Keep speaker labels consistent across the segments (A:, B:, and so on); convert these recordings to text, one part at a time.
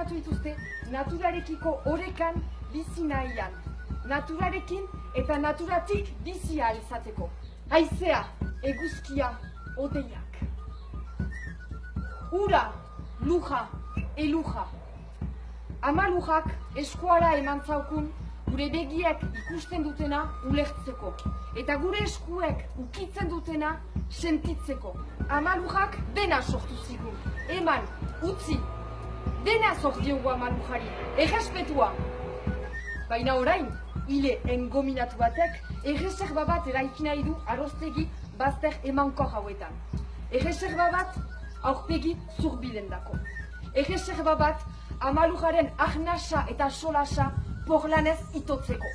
A: antolatu dituzte naturarekiko orekan bizi nahian. Naturarekin eta naturatik bizi ahal izateko. Haizea, eguzkia, odeiak. Ura, luja, eluja. Ama lujak eskuara eman zaukun gure begiek ikusten dutena ulertzeko. Eta gure eskuek ukitzen dutena sentitzeko. Ama lujak dena sortu zigun. Eman, utzi, dena sortiogu ama lujari. Errespetua. Baina orain, hile engominatu batek, erreserba bat eraiki nahi du aroztegi bazter emankor hauetan. Erreserba bat aurpegi zurbiden dako. Erreserba bat amalujaren ahnasa eta solasa porlanez itotzeko.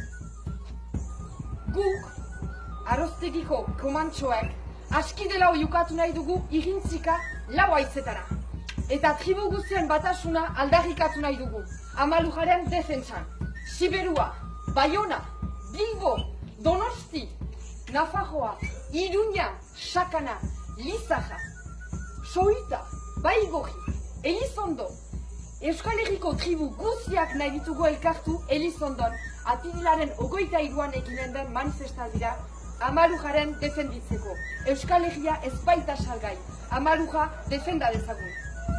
A: Guk, aroztegiko komantxoek, aski dela oiukatu nahi dugu irintzika lau haizetara. Eta tribu guztien batasuna aldarrikatu nahi dugu, amalujaren defentsan. Siberua, Bayona, Bilbo, Donosti, Nafarroa, Iruña, Sakana, Lizaja, Soita, Baigorri, Elizondo. Euskal Herriko tribu guztiak nahi ditugu elkartu Elizondon apirilaren 23an eginen den manifestaldira amalujaren defenditzeko. Euskal Herria ez baita salgai, amaluja defenda dezagun.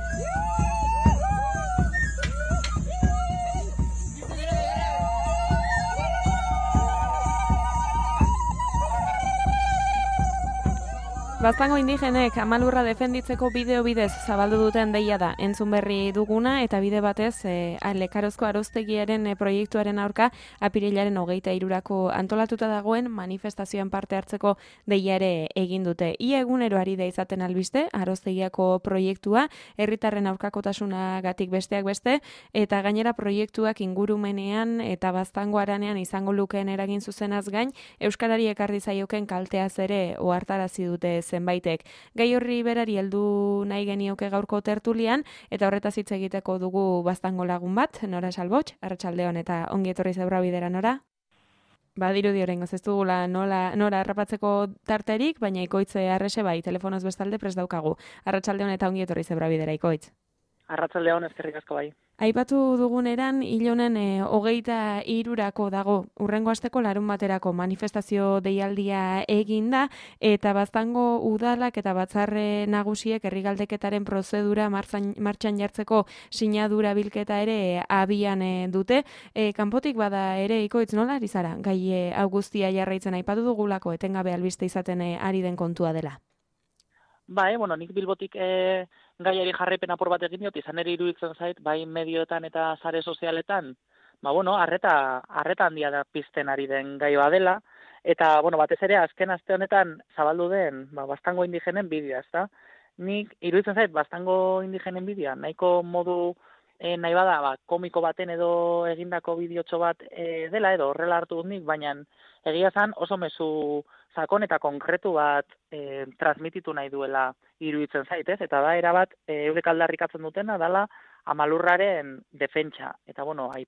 B: Baztango indigenek amalurra defenditzeko bideo bidez zabaldu duten deia da entzun berri duguna eta bide batez Lekarozko aroztegiaren proiektuaren aurka apirilaren 23rako antolatuta dagoen manifestazioan parte hartzeko deia ere egin dute. Ia egunero ari da izaten albiste aroztegiako proiektua herritarren aurkakotasunagatik besteak beste eta gainera proiektuak ingurumenean eta Baztango haranean izango lukeen eragin zuzenaz gain euskarari ekarri zaioken kalteaz ere ohartarazi dute zenbaitek. Gai horri berari heldu nahi genioke gaurko tertulian eta horretaz hitz egiteko dugu Baztango lagun bat, Nora Salbots, arratsaldeon eta ongi etorri Zebrabidera, Nora. Badirudi oraingoz ez dugula Nora harrapatzeko tarterik, baina Ikoitze Arrese bai, telefonoz bestalde prest daukagu. Arratsaldeon eta ongi etorri Zebrabidera, Ikoitz.
C: Arratsaldeon, eskerrik asko bai.
B: Aipatu duguneran hilonen 23rako dago urrengo asteko larun baterako manifestazio deialdia eginda eta Baztango udalak eta batzarre nagusiek herrigaldeketaren prozedura martxan jartzeko sinadura bilketa ere abian dute. Kanpotik bada ere Ikoitz nola ari zara? Gai hau guztia jarraitzen aipatu dugulako etengabe albiste izaten ari den kontua dela.
C: Bai, nik Bilbotik gaiari jarraipen apur bat egin diot, izan ere iruditzen zait, bai medioetan eta sare sozialetan, arreta handia da pizten ari den gai badela, eta, batez ere, azken aste honetan zabaldu den, Baztango indigenen bidea, ezta? Nik iruditzen zait, Baztango indigenen bidea, nahiko modu nahi bada, komiko baten edo egindako bideotxo bat dela, edo horrela hartu dut nik, baina egia zan oso mezu sakon eta konkretu bat transmititu nahi duela iruditzen zait, ez? Eta da, erabat, eurek aldarrikatzen dutena, dala amalurraren defentsa. Eta,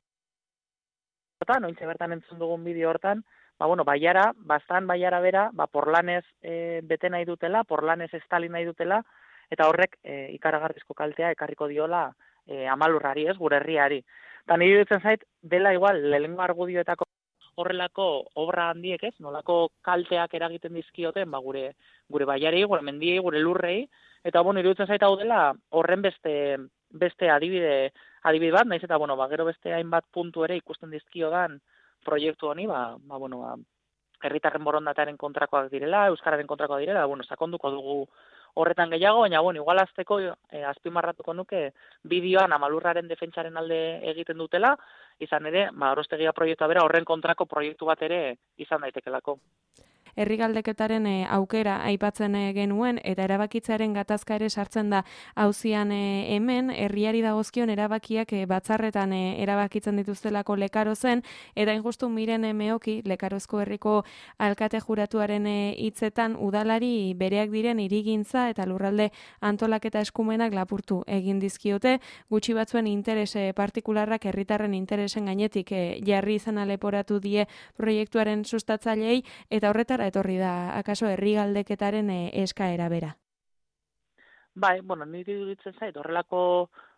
C: ointxe bertan entzun dugun bideo hortan, Baiara bera, porlanez bete nahi dutela, porlanez estali nahi dutela, eta horrek ikaragarrizko kaltea ekarriko diola amalurrari, ez, gure herriari. Eta nire iruditzen zait, dela igual, lehengo argudioetako horrelako obra handiek, ez, nolako kalteak eragiten dizkioten, gure baiarei, gure mendiei, gure lurrei, eta iruditzen zait hau dela horren beste adibide bat, naiz eta gero beste hainbat puntu ere ikusten dizkiodan proiektu honi, herritarren borondatearen kontrakoak direla, euskararen kontrakoak direla, sakonduko dugu horretan gehiago, baina igual azteko azpimarratuko nuke bideoan amalurraren defentsaren alde egiten dutela, izan ere, aroztegia proiektua bera horren kontrako proiektu bat ere izan daitekelako.
B: Herrigaldeketaren aukera aipatzen genuen eta erabakitzearen gatazka ere sartzen da auzian hemen herriari dagozkion erabakiak batzarretan erabakitzen dituztelako Lekarozen eta injustu Miren Meoki Lekarozko herriko alkate juratuaren hitzetan udalari bereak diren hirigintza eta lurralde antolaketa eskumenak lapurtu egin dizkiote gutxi batzuen interes partikularrak herritarren interesen gainetik jarri izan leporatu die proiektuaren sustatzaileei eta horretara etorri da, akaso herrigaldeketaren eskaera bera?
C: Bai, niri iruditzen zait, horrelako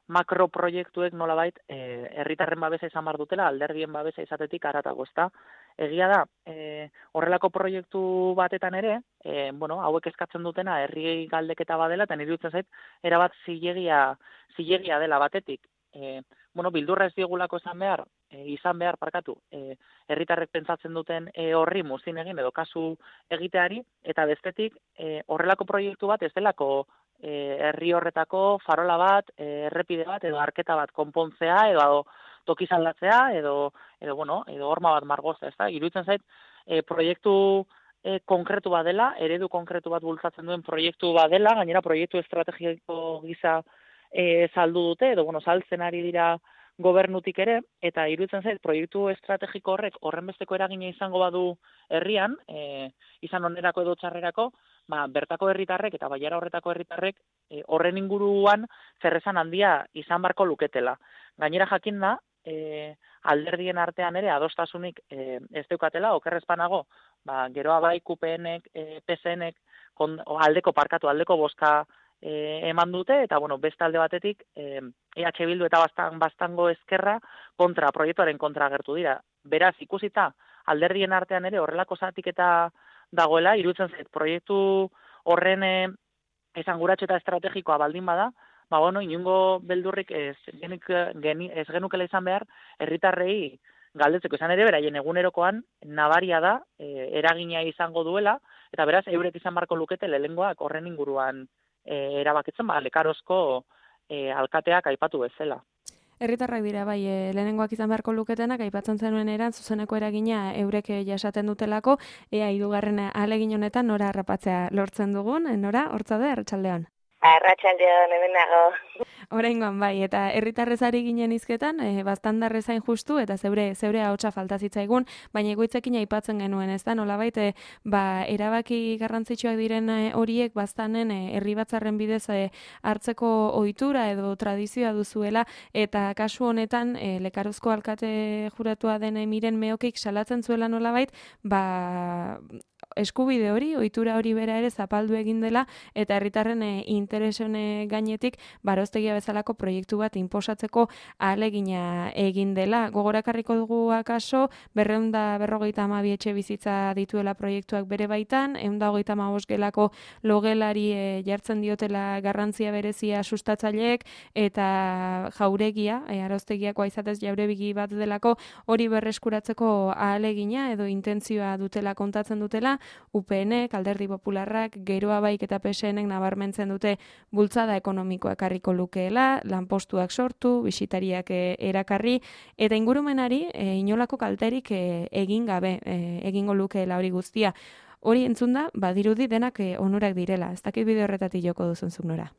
C: makroproiektuek nolabait herritarren babesa izan behar dutela, alderdien babesa izatetik haratago, ezta? Egia da, horrelako proiektu batetan ere, hauek eskatzen dutena herri galdeketa badela, eta nire dutzen zait, erabat zilegia dela batetik. Bildurra ez diegulako izan behar, herritarrek pentsatzen duten horri muzin egin edo kasu egiteari, eta bestetik horrelako proiektu bat ez delako herri horretako farola bat, errepide bat edo arketa bat konpontzea edo tokiz aldatzea edo horma bat margoztea, ezta? Iruditzen zait proiektu konkretu bat dela, eredu konkretu bat bultzatzen duen proiektu bat dela, gainera proiektu estrategiko gisa saldu dute edo saltzen ari dira gobernutik ere, eta iruditzen zait proiektu estrategiko horrek horrenbesteko eragina izango badu herrian, izan onerako edo txarrerako, bertako herritarrek eta Bailara horretako herritarrek horren inguruan zerresan handia izan barko luketela. Gainera jakin da, alderdien artean ere adostasunik ez deukatela, okerrez banago, geroa bai QPNek, PSNek, aldeko bozka eman dute, eta beste alde batetik EH Bildu eta Baztango Ezkerra proiektuaren kontra agertu dira. Beraz, ikusita alderdien artean ere horrelako zatiketa dagoela, iruditzen zait proiektu horren esanguratxo eta estrategikoa baldin bada, inongo beldurrik ez genukela izan behar herritarrei galdetzeko, izan ere beraien egunerokoan nabaria da eragina izango duela, eta beraz eurek izan barko lukete lehengoak horren inguruan erabakitzen, Lekarozko alkateak aipatu bezala.
B: Herritarrak dira, bai, lehenengoak izan beharko luketenak, aipatzen zenuen eran, zuzeneko eragina eurek jasaten dutelako, ea hirugarren ahalegin honetan nora harrapatzea lortzen dugun, nora, hortzaude, arratsaldean.
D: Arratsaldean, hemen nago.
B: Oraingoan bai, eta herritarrez ari ginen hizketan, baztandarrez hain justu, eta zeure ahotsa falta zitzaigun, baina egoitzekin aipatzen genuen, ez da, nolabait, erabaki garrantzitsuak diren horiek baztanen herri batzarren bidez hartzeko ohitura edo tradizioa duzuela, eta kasu honetan, Lekarozko alkate juratua den Miren Meokik salatzen zuela nolabait, eskubide hori, ohitura hori bera ere zapaldu egin dela, eta herritarren interesen gainetik baroztegia bezalako proiektu bat inposatzeko ahalegina egin dela. Gogorakarriko dugu akaso, 252 etxe bizitza dituela proiektuak bere baitan, 135 gelako logelari jartzen diotela garrantzia berezia sustatzaileek, eta jauregia, aroztegiakoa izatez jaurebigi bat delako, hori berreskuratzeko ahalegina edo intentzioa dutela kontatzen dutela, UPNek, Alderdi Popularrak, Geroa Baik eta PSNek nabarmentzen dute bultzada ekonomikoa ekarriko lukeela, lanpostuak sortu, bisitariak erakarri, eta ingurumenari inolako kalterik egin gabe egingo lukeela hori guztia. Hori entzunda, badirudi denak onurak direla. Ez dakit bide horretatik joko duzun zuk nora.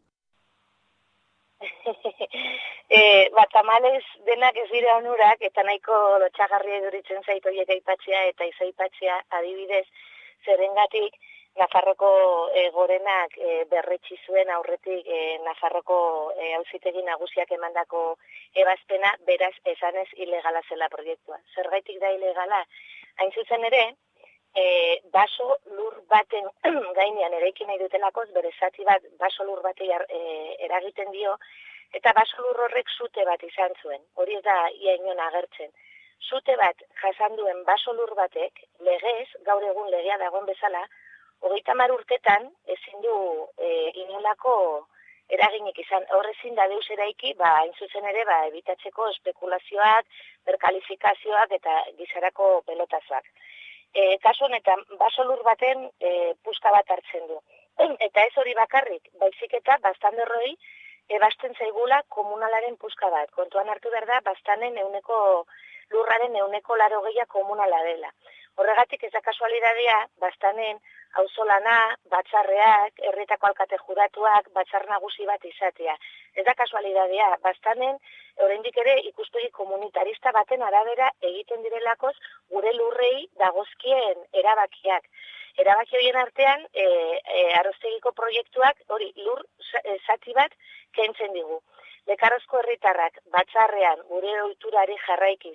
D: Tamalez denak ez dira onurak, eta nahiko lotxagarria duritzen zait horiek aipatzea eta izaipatzea adibidez, zerengatik Nafarroko gorenak berretsi zuen aurretik Nafarroko auzitegi nagusiak emandako ebazpena, beraz esanez ilegala zela proiektua. Zergaitik da ilegala? Hain zuzen ere, baso lur baten gainean eraiki nahi dutelakoz, bere zati bat baso lur batei eragiten dio, eta baso lur horrek sute bat izan zuen. Hori ez da ia inon agertzen. Sute bat jasan duen baso lur batek, legez, gaur egun legea dagoen bezala, 30 urtetan ezin du inolako eraginik izan. Horrezin da deus eraiki, hain zuzen ere, ebitatzeko espekulazioak, berkalifikazioak eta gizarako pelotazoak. Kasu honetan, baso lur baten puska bat hartzen du. Eta ez hori bakarrik, baizik eta baztanderroi ebasten zaigula komunalaren puska bat. Kontuan hartu behar da, baztanen lurraren 80% komunala dela. Horregatik ez da kasualidadea, baztanen auzolana, batzarreak, herrietako alkate juratuak, batzar nagusi bat izatea. Ez da kasualidadea, baztanen oraindik ere ikuspegi komunitarista baten arabera egiten direlakoz gure lurrei dagozkien erabakiak. Erabaki horien artean, aroztegiko proiektuak hori lur zati bat kentzen digu. Lekarozko herritarrak batzarrean gure ohiturari jarraikiz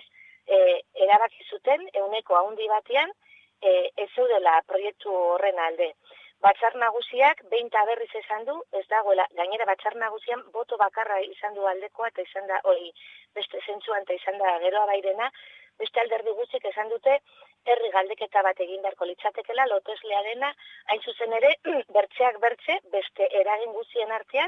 D: erabaki zuten 100 handi batean ez zeudela proiektu horren alde. Batzar Nagusiak behin eta berriz esan du, ez dagoela, gainera Batzar Nagusian boto bakarra izan du aldekoa eta izan da, beste zentzuan eta izan da geroa bairena, beste alderdi gutxik esan dute herri galdeketa bat egin beharko litzatekela loteslea dena, hain zuzen ere, bertzeak bertze, beste eragin guztien artean,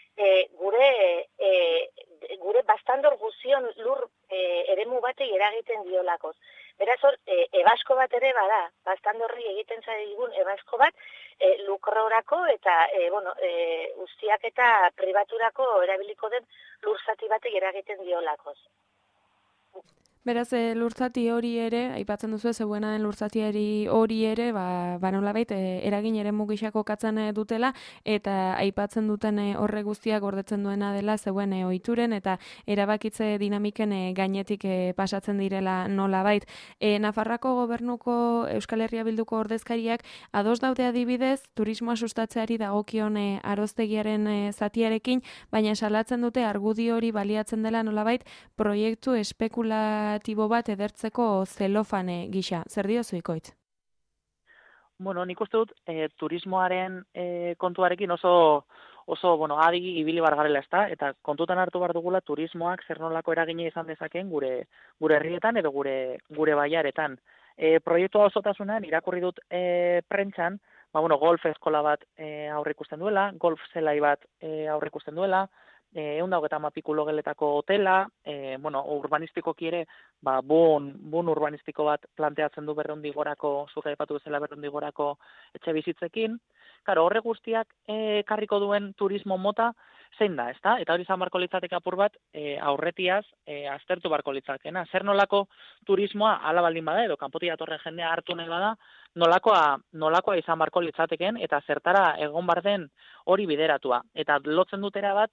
D: gure bastandor guzion lur eremu batei eragiten diolakoz. Beraz hor, ebasko bat ere bada, bastandorri egiten zaigun ebasko bat, lukrorako eta, ustiak eta pribaturako erabiliko den lur zati batei eragiten diolakoz.
B: Beraz, lurtzati hori ere, aipatzen duzu zeuena den lurtzatiari hori ere, nolabait, eragin ere mugixako katzen dutela, eta aipatzen duten horre guztiak gordetzen duena dela zeuen ohituren eta erabakitze dinamiken gainetik pasatzen direla nolabait. Nafarroako gobernuko Euskal Herria Bilduko ordezkariak ados daude adibidez, turismoa sustatzeari dagokion aroztegiaren zatiarekin, baina salatzen dute argudio hori baliatzen dela nolabait proiektu espekulatibo bat edertzeko zelofane gisa. Zer diozu Ikoitz?
C: Bueno, nik uste dut turismoaren kontuarekin oso adi ibili bar garela, ezta? Eta kontutan hartu behar dugula turismoak zer nolako eragina izan dezakeen gure herrietan edo gure baiaretan. Proiektua osotasunean irakurri dut prentsan, golf eskola bat aurreikusten duela, golf zelai bat aurreikusten duela, 130 logeletako hotela, urbanistikoki ere, bun urbanistiko bat planteatzen du Berrundigorako, zuge aipatu bezala Berrundigorako etxe bizitzekin. Karo, horre guztiak karriko duen turismo mota zein da, ezta? Eta hori izan barko litzateke apur bat aurretiaz aztertu barko litzakena. Zer nolako turismoa ala baldin bada edo kanpotik datorren jendea hartu nahi bada, nolakoa izan barko litzateken eta zertara egon bar den hori bideratua. Eta lotzen dutera bat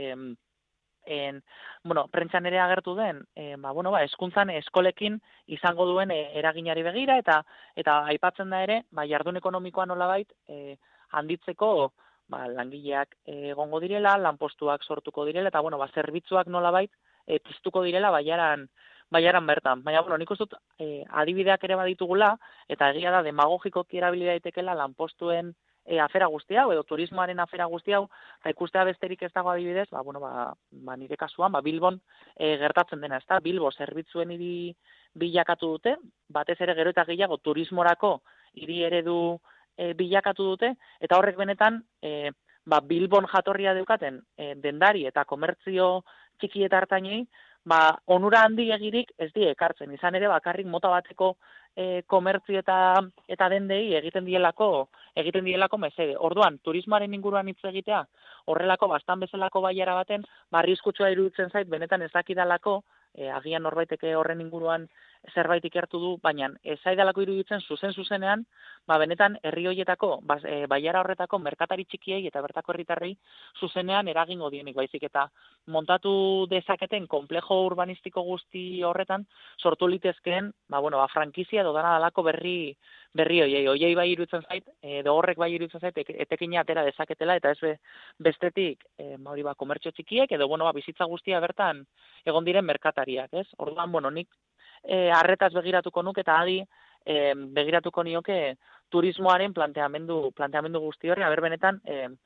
C: prentsan ere agertu den, hezkuntzan eskolekin izango duen eraginari begira eta aipatzen da ere, jardun ekonomikoa nolabait handitzeko langileak egongo direla, lanpostuak sortuko direla eta zerbitzuak nolabait piztuko direla baiaran bertan. Baina nik uste dut adibideak ere baditugula eta egia da demagogikoki erabili daitekela lanpostuen afera guzti hau, edo turismoaren afera guzti hau, eta ikustea besterik ez dago adibidez, nire kasuan, Bilbon gertatzen dena, ezta? Bilbo zerbitzuen hiri bilakatu dute, batez ere gero eta gehiago turismorako hiri eredu bilakatu dute, eta horrek benetan, Bilbon jatorria daukaten dendari eta komertzio txiki eta hartainei, onura handi egirik ez die ekartzen, izan ere bakarrik mota bateko komertzio eta dendei egiten dielako mesede. Orduan, turismoaren inguruan hitz egitea, horrelako bastan bezalako baiara baten, arriskutsua iruditzen zait, benetan ez dakidalako, agian norbaiteke horren inguruan zerbait ikertu du, baina ez zaidalako iruditzen zuzenean, benetan herri horietako, baiara horretako merkatari txikiei eta bertako herritarrei zuzenean eragingo dienik baizik eta montatu dezaketen komplejo urbanistiko guzti horretan sortu litezkeen, frankizia edo dana dalako berri hoiei bai iruditzen zait, edo horrek bai iruditzen zait, etekina atera dezaketela eta ez bestetik, komertzio txikiek edo bizitza guztia bertan egon diren merkatariak, ez? Orduan, nik arretaz begiratuko nuke eta adi begiratuko nioke turismoaren planteamendu guzti horri, benetan,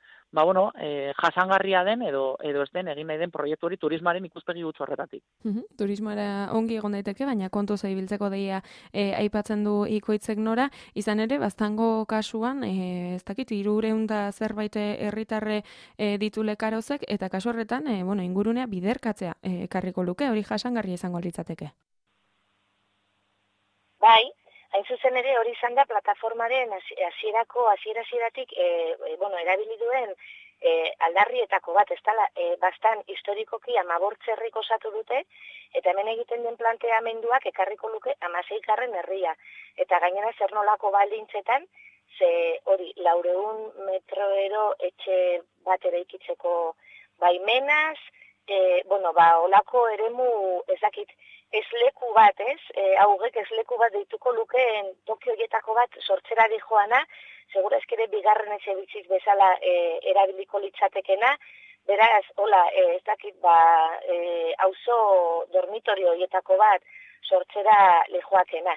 C: jasangarria den edo ez den egin nahi den proiektu hori turismoaren ikuspegi gutxo horretatik.
B: Turismoara ongi egon daiteke, baina kontu ibiltzeko deia aipatzen du Ikoitzek nora, izan ere, baztango kasuan, ez dakit, 300 zerbait herritarre ditu Lekarozek, eta kasu horretan, ingurunea biderkatzea ekarriko luke, hori jasangarria izango litzateke.
D: Bai, hain zuzen ere hori izan da plataformaren hasieratik erabili duen aldarrietako bat, ez dela, bastan historikoki 15 herrik osatu dute, eta hemen egiten den planteamenduak ekarriko luke 16. herria. Eta gainera zer nolako baldintzetan, ze hori 400 metroero etxe bat eraikitzeko baimenaz, olako eremu ezakit, ez leku bat, ez? Haugek ez leku bat deituko lukeen toki horietako bat sortzera joana, segura eskere bigarren etxe bizitz bezala erabiliko litzatekena, beraz, ez dakit, auzo dormitorio horietako bat sortzera lejoakena.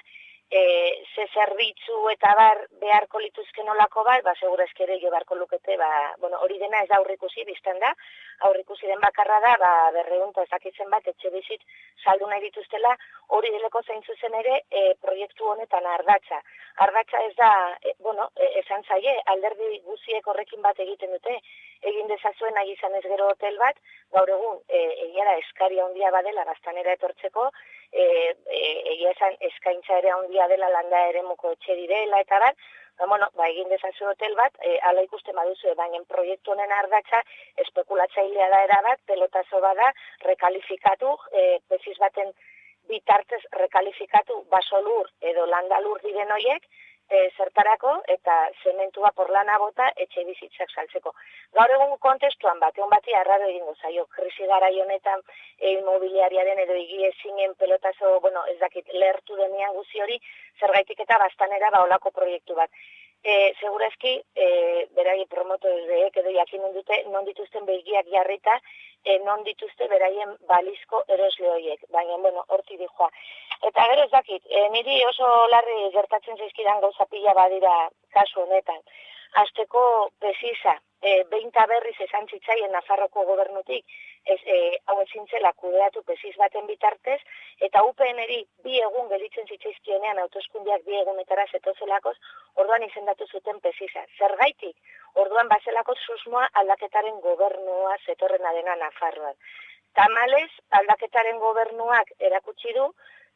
D: ze zerbitzu eta bar beharko lituzken olako bat, segurazki ere jo beharko lukete, hori dena ez da aurrikusi, biztan da, aurrikusi den bakarra da, 200 eta ezakitzen bat etxe bizit saldu nahi dituztela, hori deleko zein zuzen ere proiektu honetan ardatza. Ardatza ez da, esan zaie, alderdi guziek horrekin bat egiten dute, egin dezazuen nahi izan ez gero hotel bat, gaur egun, egia da eskaria handia badela gaztanera etortzeko, egia esan eskaintza ere handia dela landa eremuko etxe direla eta bat, egin dezazu hotel bat, ala ikusten baduzu, baina proiektu honen ardatza espekulatzailea da erabat, pelotazo bada, rekalifikatu, peziz baten bitartez rekalifikatu basolur edo landalur diren hoiek, zertarako eta zementua porlana bota etxe bizitzak saltzeko. Gaur egun kontestuan egon bati arraro egingo zaio, krisi garai honetan inmobiliariaren edo higiezinen pelotazo, ez dakit, lehertu denean guzi hori, zergaitik eta bastanera olako proiektu bat. Segurazki, berai promotoreek edo jakinen dute, non dituzten begiak jarrita, non dituzte beraien balizko erosle horiek, baina, horti dijoa. Eta gero ez dakit, niri oso larri gertatzen zaizkidan gauza pila badira kasu honetan. Azteko precisa, behin eta berriz esan zitzaien Nafarroko gobernutik, hau ezintzela kudeatu pesiz baten bitartez, eta UPN-eri 2 egun gelitzen zitzaizkienean autoeskundiak 2 egunetara zetozelakoz, orduan izendatu zuten pesiza. Zergaitik, orduan bazelako susmoa aldaketaren gobernua zetorrena dena Nafarroan. Tamalez, aldaketaren gobernuak erakutsi du,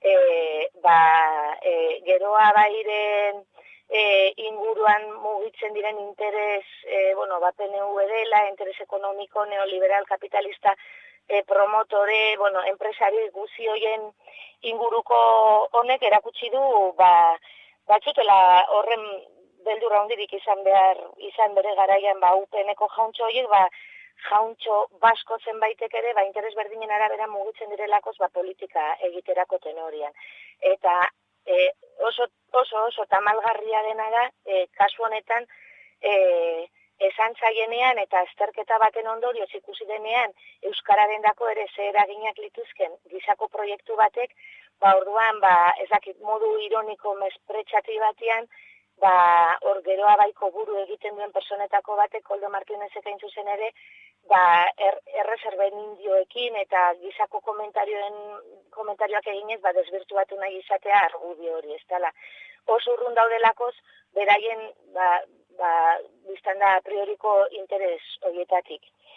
D: geroa bairen inguruan mugitzen diren interes, PNV dela, interes ekonomiko, neoliberal, kapitalista, promotore, enpresari guzi hoien inguruko honek erakutsi du, batzutela horren beldurra hondirik izan bere garaian, UPN-eko jauntxo horiek, jauntxo basko zenbaitek ere, interes berdinen arabera mugitzen direlakoz, politika egiterako tenorian. Eta oso tamalgarria dena da, kasu honetan, esan zaienean eta azterketa baten ondorioz ikusi denean Euskararen dako ere ze eraginak lituzken gizako proiektu batek, orduan, ez dakit modu ironiko mespretxati batean, hor geroa baiko buru egiten duen personetako batek, Koldo Martinezek hain zuzen ere, erreserben indioekin eta gizako komentarioak eginez, desbirtuatu nahi izatea argudio hori, ez dela. Oso urrun daudelakoz, beraien, biztan da, prioriko interes horietatik.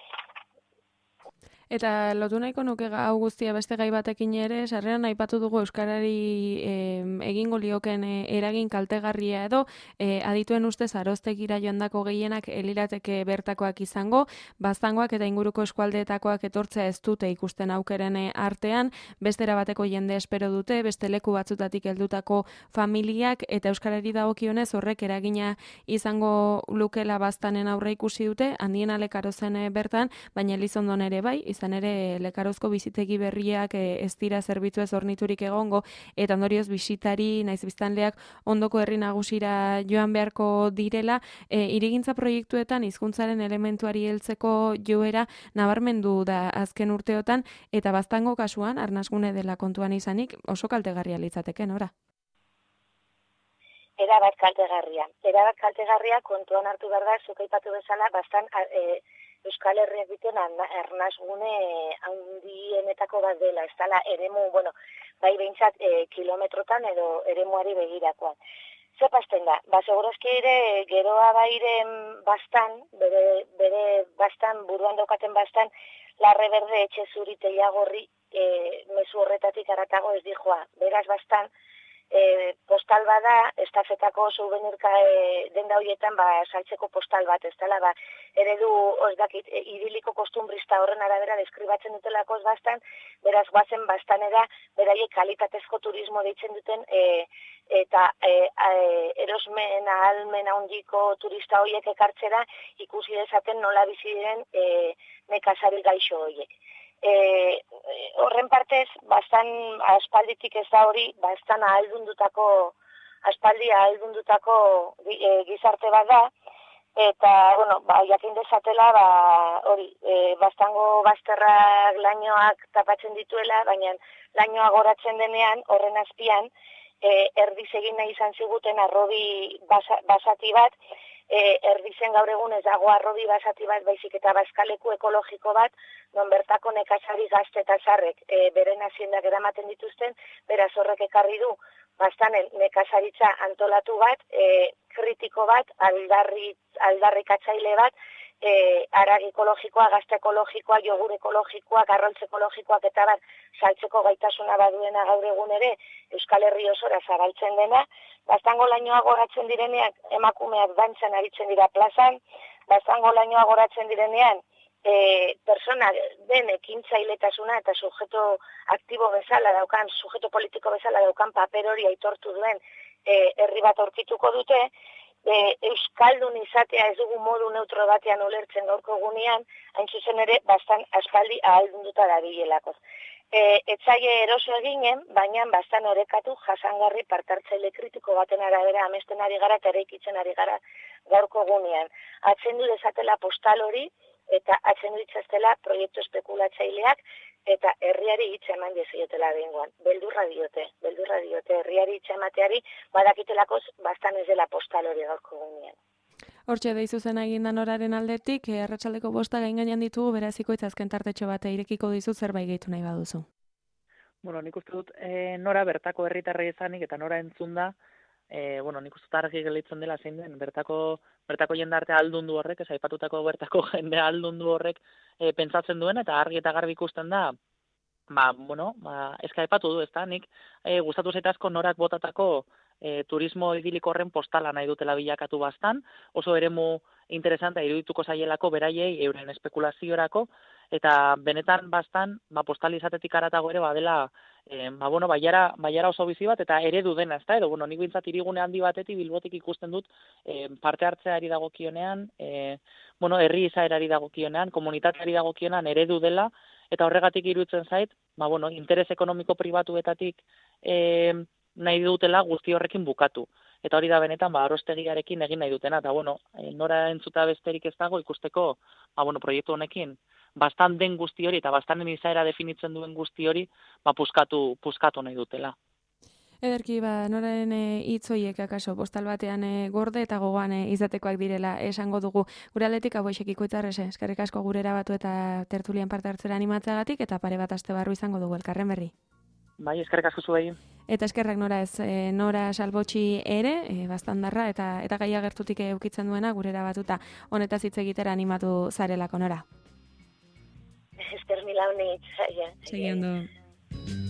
B: Eta lotu nahiko nuke hau guztia beste gai batekin ere, sarreran aipatu dugu Euskarari egingo lioken eragin kaltegarria edo, adituen ustez aroztegira joandako gehienak elirateke bertakoak izango, baztangoak eta inguruko eskualdeetakoak etortzea ez dute ikusten aukeren artean, bestera bateko jende espero dute, beste leku batzutatik heldutako familiak eta Euskarari dagokionez horrek eragina izango lukela baztanen aurre ikusi dute, handiena Lekarozen bertan, baina Elizondon ere bai, izan ere Lekarozko bizitegi berriak ez dira zerbitzu ez horniturik egongo, eta ondorioz bisitari, naiz biztanleak ondoko herri nagusira joan beharko direla, hirigintza proiektuetan hizkuntzaren elementuari heltzeko joera nabarmendu da azken urteotan, eta baztango kasuan, arnasgune dela kontuan izanik, oso kaltegarria litzateke, nora?
D: Erabat kaltegarria kontuan hartu behar da, zuk aipatu bezala, bastan Euskal Herriak dituen arnasgune handienetako bat dela, ez dela eremu, bai behintzat kilometrotan edo eremuari begirakoan. Ze pasten da, segurazki ere geroa bairen bastan, bere bastan, buruan daukaten bastan, larre berde etxe zuri teiagorri mezu horretatik aratago ez dijoa. Beraz bastan, postal bada, estafetako souvenirka denda horietan saltzeko postal bat, ez dela, eredu, dakit, idiliko kostumbrista horren arabera deskribatzen dutelako bastan, beraz guazen bastanera, beraiek kalitatezko turismo deitzen duten, eta erosmen ahalmen handiko turista horiek ekartzera ikusi dezaten nola bizi diren nekazari gaixo horiek. Horren partez, bastan aspalditik ez da hori, bastan aspaldi ahaldundutako gizarte bat da, eta, jakin dezatela, hori, bastango bazterrak lainoak tapatzen dituela, baina lainoa goratzen denean, horren azpian, erdiz egin nahi izan ziguten arrobi basati bat, erdizen gaur egun ez dago arrobi basati bat, baizik eta bazkaleku ekologiko bat, non bertako nekazari gazte eta zarrek beren haziendak eramaten dituzten, beraz horrek ekarri du, bastanen nekazaritza antolatu bat, kritiko bat, aldarrikatzaile bat, haragi ekologikoa, gazte ekologikoa, jogur ekologikoa, garroltz ekologikoak eta bat saltzeko gaitasuna baduena gaur egun ere Euskal Herri osora zabaltzen dena. Baztango lainoa goratzen direnean emakumeak dantzan aritzen dira plazan, baztango lainoa goratzen direnean persona den ekintzailetasuna eta sujeto aktibo bezala daukan, sujeto politiko bezala daukan paper hori aitortu duen herri bat aurkituko dute, Euskaldun izatea ez dugu modu neutro batean ulertzen gaurko egunean, hain zuzen ere bastan aspaldi ahaldunduta dabilelako. Etzaile eroso eginen, baina bastan orekatu jasangarri partartzaile kritiko baten arabera amesten ari gara eta eraikitzen ari gara gaurko egunean. Atzendu dezatela postal hori eta atzendu ditzaztela proiektu espekulatzaileak eta herriari hitza eman diezaiotela behingoan. Beldurra diote, herriari hitza emateari badakitelakoz bastan ez dela postal hori gaurko egunean.
B: Hortxe deizu zen eginda Noraren aldetik, arratsaldeko 5 gain ditugu, beraziko azken tartetxo bat irekiko dizu zerbait gehitu nahi baduzu.
C: Bueno, nik uste dut Nora bertako herritarra izanik eta Nora entzunda, nik uste dut argi gelditzen dela zein den, bertako jendarte aldundu horrek, ez aipatutako bertako jende aldundu horrek pentsatzen duen, eta argi eta garbi ikusten da, eska aipatu du, ezta, nik gustatu zait asko Norak botatako turismo idiliko horren postala nahi dutela bilakatu bastan, oso eremu interesantea irudituko zaielako beraiei euren espekulaziorako, eta benetan bastan, postal izatetik aratago ere badela, baiara oso bizi bat, eta eredu dena, ezta, edo, nik bintzat irigune handi batetik Bilbotik ikusten dut parte hartzeari dagokionean, herri izaerari dagokionean, komunitateari dagokionean eredu dela, eta horregatik iruditzen zait, interes ekonomiko pribatuetatik nahi dutela guzti horrekin bukatu. Eta hori da benetan, arostegiarekin egin nahi dutena. Eta, Nora entzuta besterik ez dago ikusteko, proiektu honekin, bastan den guzti hori eta bastanen izaera definitzen duen guzti hori, puskatu nahi dutela.
B: Ederki, Noraren hitz horiek akaso postal batean gorde eta gogoan izatekoak direla esango dugu. Gure aldetik Aboixek Ikoitzarrez, eskerrik asko gurera batu eta tertulian parte hartzera animatzeagatik, eta pare bat aste barru izango dugu elkarren berri.
C: Bai, eskerrik asko zuei.
B: Eta eskerrak Nora ez, Nora Salbotxi ere, bastandarra, eta gaia gertutik eukitzen duena gurera batuta honetaz hitz egitera animatu zarelako, Nora.
D: Esker mila honi.
B: Segi ondo.